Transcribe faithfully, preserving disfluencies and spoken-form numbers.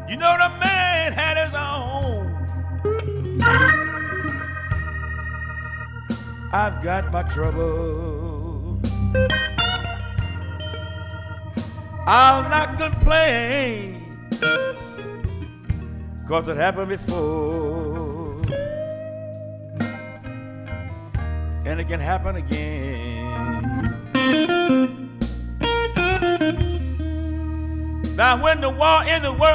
You know the man had his own. I've got my trouble. I'll not complain, 'cause it happened before, and it can happen again. Now when the war in the world